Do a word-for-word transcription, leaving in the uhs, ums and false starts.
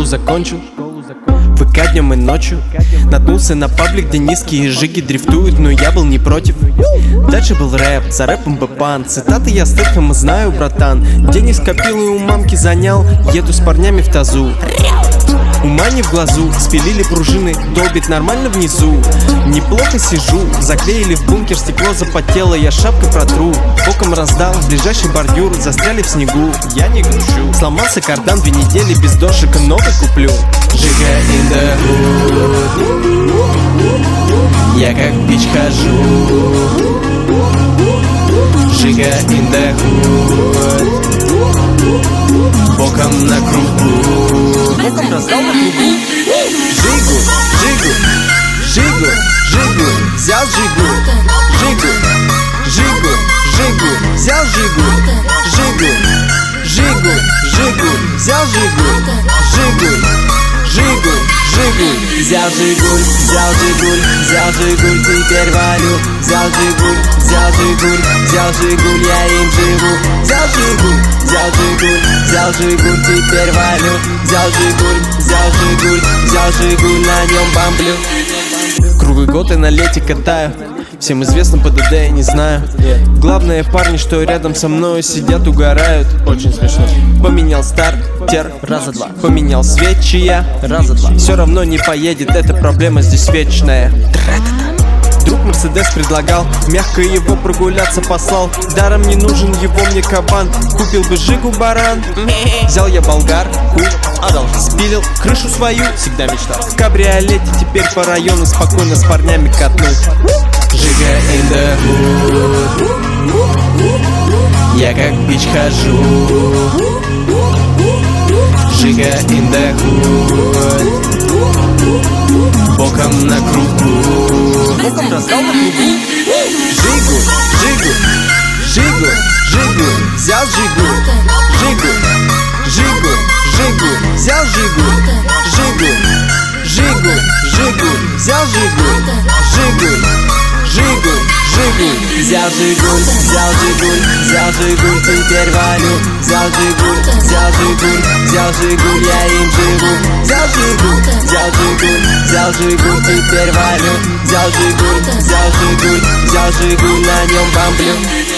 закончил. ВК днем и ночью наткнулся на паблик, где низкие жиги дрифтуют, но я был не против. Дальше был рэп, за рэпом бэпан. Цитаты я Стэтхэма знаю, братан. Денег скопил и у мамки занял. Еду с парнями в тазу. Ума не в глазу, спилили пружины, долбит нормально внизу. Неплохо сижу, заклеили в бункер, стекло запотело, я шапкой протру. Боком раздал, ближайший бордюр, застряли в снегу, я не грущу. Сломался кардан, две недели без дошика, новый куплю. Жига in the hood, я как бич хожу. Жига in the hood, боком на кругу. Боком раздал на кругу. Жигу, жигу, жигу, жигу, взял жигу. Жигу, жигу, жигу, взял жигу. Жигу, жигу, жигу, взял жигу. Жигу, жигу, жигу, взял жигуль, взял жигуль, взял жигуль, теперь валю. Взял жигуль, взял жигуль, взял жигуль, я им живу. Взял жигуль, взял жигуль, взял жигуль, теперь валю. Взял жигуль, взял жигуль, взял жигуль, на нем бомблю. Круглый год и на лете катаю. Всем известно ПДД, я не знаю. Главное, парни, что рядом со мной сидят, угорают. Очень смешно. Поменял стартер раза два. Поменял свечи я раза два. Все равно не поедет, эта проблема здесь вечная. Друг Мерседес предлагал, мягко его прогуляться послал. Даром не нужен его мне кабан, купил бы жигу баран. Взял я болгарку, одолжил, спилил крышу свою, всегда мечтал. В кабриолете теперь по району спокойно с парнями катнул. Жига in the hood, я как бич хожу. Жига in the hood, боком на кругу. Боком раздал на кругу. Жигу, жигу, жигу, жигу, взял жигу. Жигу, жигу, жигу, взял жигу. Жигу, жигу, жигу, взял жигу. Жигу, жигу, жигу, взял жигуль, взял жигуль, взял жигуль, теперь валю. Взял жигуль, взял жигуль, взял жигуль, я им живу. Взял жигуль, взял жигуль, взял жигуль, теперь валю. Взял жигуль, взял жигуль, взял жигуль, на нем бомблю.